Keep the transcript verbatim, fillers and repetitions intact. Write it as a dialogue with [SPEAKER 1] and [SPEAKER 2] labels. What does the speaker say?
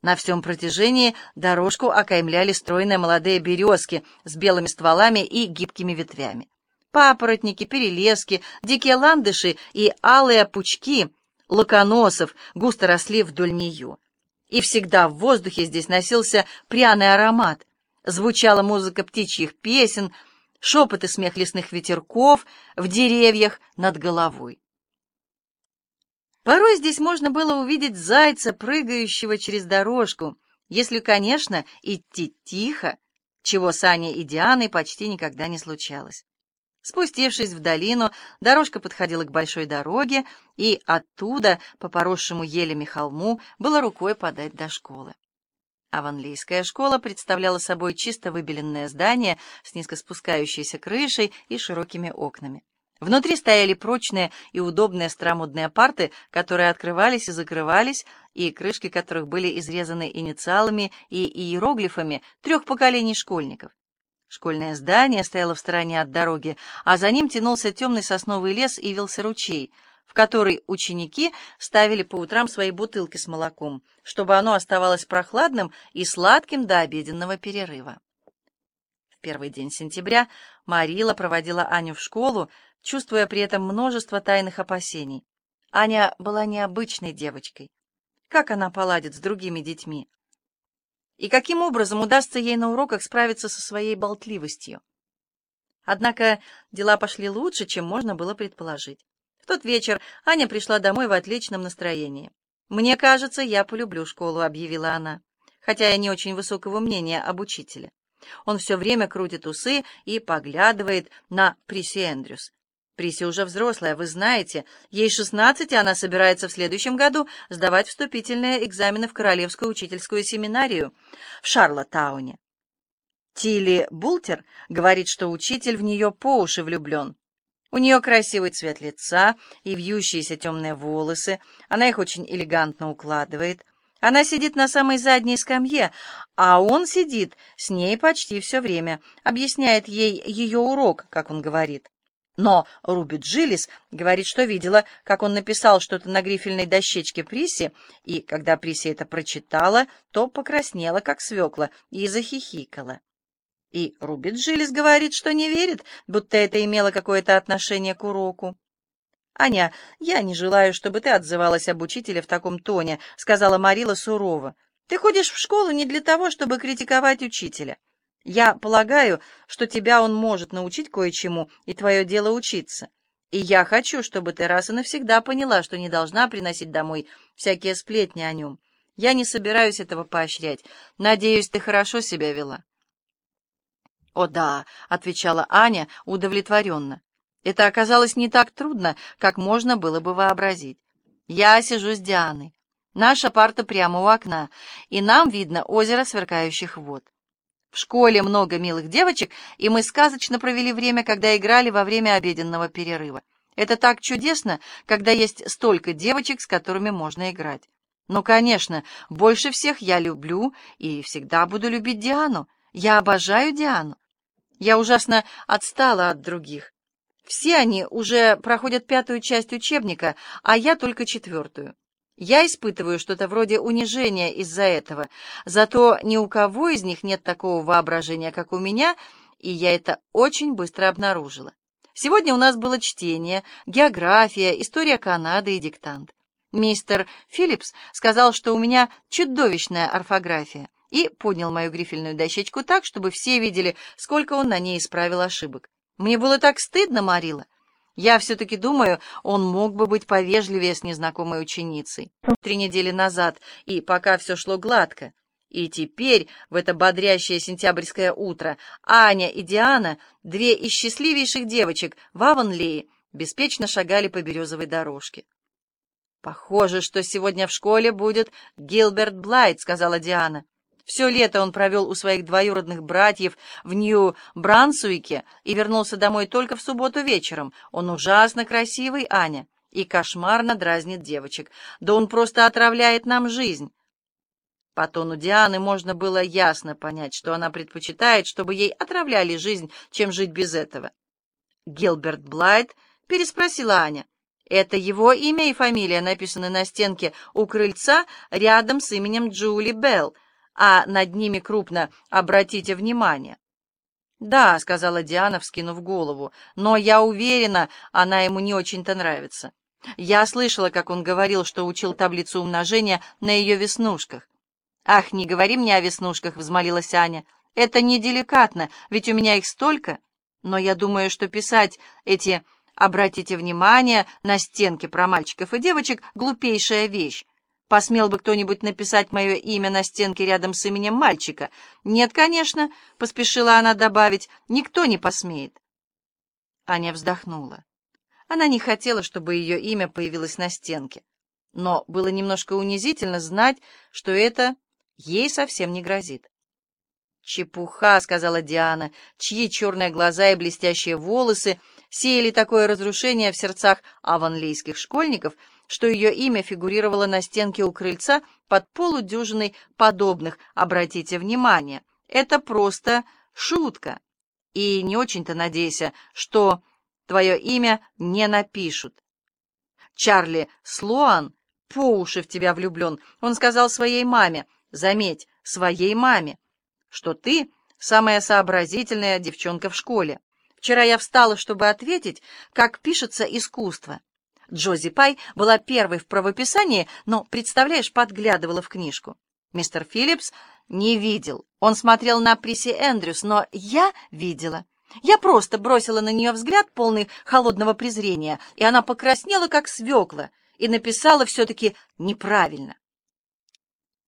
[SPEAKER 1] На всем протяжении дорожку окаймляли стройные молодые березки с белыми стволами и гибкими ветвями. Папоротники, перелески, дикие ландыши и алые пучки лаконосов густо росли вдоль нее. И всегда в воздухе здесь носился пряный аромат. Звучала музыка птичьих песен, шепот и смех лесных ветерков в деревьях над головой. Порой здесь можно было увидеть зайца, прыгающего через дорожку, если, конечно, идти тихо, чего с Аней и Дианой почти никогда не случалось. Спустившись в долину, дорожка подходила к большой дороге, и оттуда, по поросшему елями холму, было рукой подать до школы. Авонлийская школа представляла собой чисто выбеленное здание с низко спускающейся крышей и широкими окнами. Внутри стояли прочные и удобные старомодные парты, которые открывались и закрывались, и крышки которых были изрезаны инициалами и иероглифами трех поколений школьников. Школьное здание стояло в стороне от дороги, а за ним тянулся темный сосновый лес и вился ручей, в который ученики ставили по утрам свои бутылки с молоком, чтобы оно оставалось прохладным и сладким до обеденного перерыва. В первый день сентября Марила проводила Аню в школу, чувствуя при этом множество тайных опасений. Аня была необычной девочкой. Как она поладит с другими детьми? И каким образом удастся ей на уроках справиться со своей болтливостью? Однако дела пошли лучше, чем можно было предположить. В тот вечер Аня пришла домой в отличном настроении. «Мне кажется, я полюблю школу», — объявила она, хотя я не очень высокого мнения об учителе. Он все время крутит усы и поглядывает на Приси Эндрюс. Приси уже взрослая, вы знаете, ей шестнадцать, и она собирается в следующем году сдавать вступительные экзамены в Королевскую учительскую семинарию в Шарлоттауне. Тилли Бултер говорит, что учитель в нее по уши влюблен. У нее красивый цвет лица и вьющиеся темные волосы, она их очень элегантно укладывает. Она сидит на самой задней скамье, а он сидит с ней почти все время, объясняет ей ее урок, как он говорит. Но Руби Джилис говорит, что видела, как он написал что-то на грифельной дощечке Приси, и когда Приси это прочитала, то покраснела, как свекла, и захихикала. И Руби Джилис говорит, что не верит, будто это имело какое-то отношение к уроку. «Аня, я не желаю, чтобы ты отзывалась об учителе в таком тоне», — сказала Марила сурово. «Ты ходишь в школу не для того, чтобы критиковать учителя. Я полагаю, что тебя он может научить кое-чему, и твое дело учиться. И я хочу, чтобы ты раз и навсегда поняла, что не должна приносить домой всякие сплетни о нем. Я не собираюсь этого поощрять. Надеюсь, ты хорошо себя вела». «О да», — отвечала Аня удовлетворенно. Это оказалось не так трудно, как можно было бы вообразить. «Я сижу с Дианой. Наша парта прямо у окна, и нам видно озеро сверкающих вод. В школе много милых девочек, и мы сказочно провели время, когда играли во время обеденного перерыва. Это так чудесно, когда есть столько девочек, с которыми можно играть. Но, конечно, больше всех я люблю и всегда буду любить Диану. Я обожаю Диану. Я ужасно отстала от других. Все они уже проходят пятую часть учебника, а я только четвертую. Я испытываю что-то вроде унижения из-за этого, зато ни у кого из них нет такого воображения, как у меня, и я это очень быстро обнаружила. Сегодня у нас было чтение, география, история Канады и диктант. Мистер Филлипс сказал, что у меня чудовищная орфография, и поднял мою грифельную дощечку так, чтобы все видели, сколько он на ней исправил ошибок. Мне было так стыдно, Марила. Я все-таки думаю, он мог бы быть повежливее с незнакомой ученицей. Три недели назад, и пока все шло гладко. И теперь, в это бодрящее сентябрьское утро, Аня и Диана, две из счастливейших девочек в Авонлее, беспечно шагали по березовой дорожке. «Похоже, что сегодня в школе будет Гилберт Блайт», — сказала Диана. Все лето он провел у своих двоюродных братьев в Нью-Брансуике и вернулся домой только в субботу вечером. Он ужасно красивый, Аня, и кошмарно дразнит девочек. Да он просто отравляет нам жизнь. По тону Дианы можно было ясно понять, что она предпочитает, чтобы ей отравляли жизнь, чем жить без этого. «Гилберт Блайт?» — переспросила Аня. Это его имя и фамилия написаны на стенке у крыльца рядом с именем Джули Белл, а над ними крупно «Обратите внимание». «Да», — сказала Диана, вскинув голову, — «но я уверена, она ему не очень-то нравится. Я слышала, как он говорил, что учил таблицу умножения на ее веснушках». «Ах, не говори мне о веснушках», — взмолилась Аня. «Это неделикатно, ведь у меня их столько. Но я думаю, что писать эти «обратите внимание» на стенке про мальчиков и девочек — глупейшая вещь. Посмел бы кто-нибудь написать мое имя на стенке рядом с именем мальчика? Нет, конечно, — поспешила она добавить, — никто не посмеет». Аня вздохнула. Она не хотела, чтобы ее имя появилось на стенке. Но было немножко унизительно знать, что это ей совсем не грозит. «Чепуха», — сказала Диана, чьи черные глаза и блестящие волосы сеяли такое разрушение в сердцах авонлийских школьников, что ее имя фигурировало на стенке у крыльца под полудюжиной подобных. «Обратите внимание, это просто шутка. И не очень-то надейся, что твое имя не напишут. Чарли Слоан по уши в тебя влюблен. Он сказал своей маме, заметь, своей маме, что ты самая сообразительная девчонка в школе. Вчера я встала, чтобы ответить, как пишется искусство. Джози Пай была первой в правописании, но, представляешь, подглядывала в книжку. Мистер Филлипс не видел. Он смотрел на Приси Эндрюс, но я видела. Я просто бросила на нее взгляд, полный холодного презрения, и она покраснела, как свекла, и написала все-таки неправильно.